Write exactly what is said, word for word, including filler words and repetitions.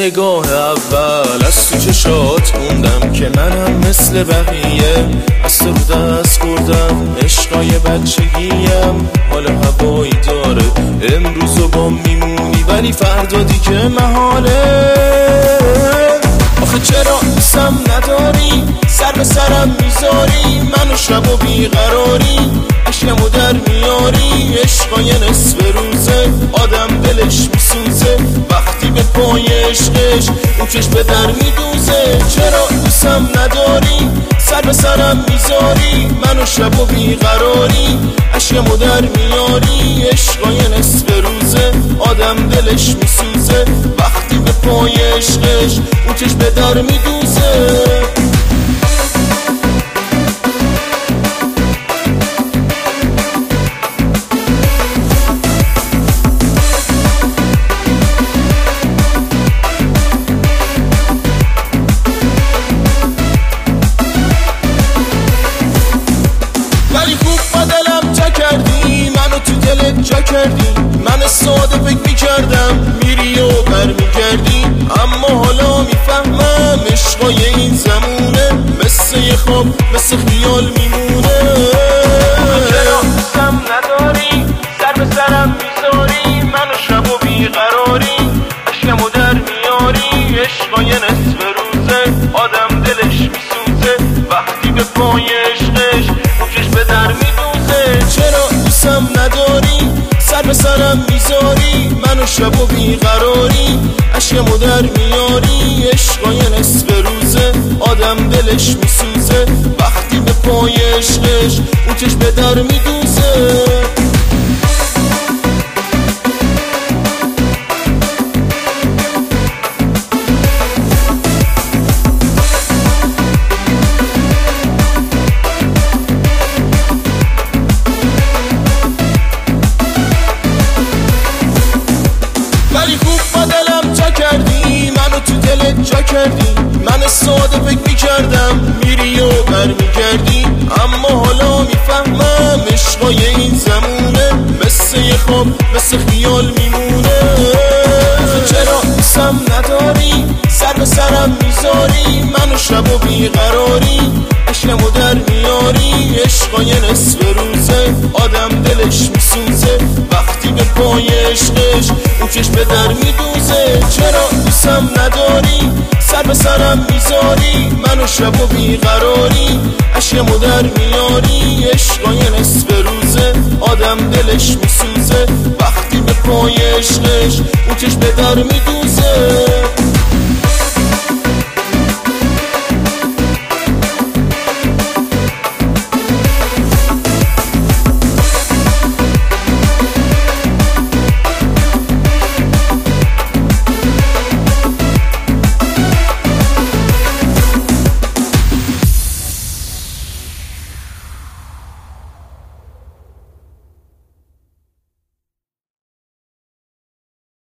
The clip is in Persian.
نگاه اول از تو چشات خوندم که منم مثل بقیه، از تو رو دست بردم عشقای بچگیم. حالا هوایی داره امروزو با میمونی ولی فردا دیگه محاله. آخه چرا دوستم نداری، سر به سرم میذاری، منو شب و بیقراری عشقمو در میاری. عشقای نصف روزه آدم دلش میسوزه، وقتی به پای عشقش اون چشم به در میدوزه. چرا دوستم نداری، سر به سرم میذاری، منو شب و بیقراری عشقمو در میاری. عشقای نصف روزه آدم دلش میسوزه، وقتی به پای عشقش اون چشم به در میدوزه. ولی خوب با دلم جا کردی، منو تو دلت جا کردی. من ساده فکر میکردم میری و بر میگردی، اما حالا میفهمم عشقای این زمونه مثل یه خواب مثل خیال میمونه. چرا دوستم نداری، سر به سرم میذاری، منو شب و بیقراری عشقمو در میاری. عشقای نصف روزه آدم دلش میسوزه، وقتی به پای عشقش اون چشم به در میدوزه. چرا دوستم نداری، سر به سرم میذاری، منو شب و بیقراری عشقمو در میاری. عشقای نصف روزه آدم دلش میسوزه، وقتی به پای عشقش اون چشم به در میدوزه. ولی خوب با دلم جا کردی، منو تو دلت جا کردی. من ساده فکر میکردم میری و بر میگردی، اما حالا میفهمم عشقای این زمونه مثل یه خواب مثل خیال میمونه. چرا دوستم نداری، سر به سرم میذاری، منو شب و بیقراری عشقمو در میاری. عشقای نصف روزه آدم دلش میسوزه، وقتی به پای عشقش اون چشم به در میدوزه. چرا دوستم نداری، سر به سرم میذاری، منو شب و بیقراری عشقمو در میاری. عشقای نصف روزه آدم دلش میسوزه، وقتی به پای عشقش اون چشم به در میدوزه.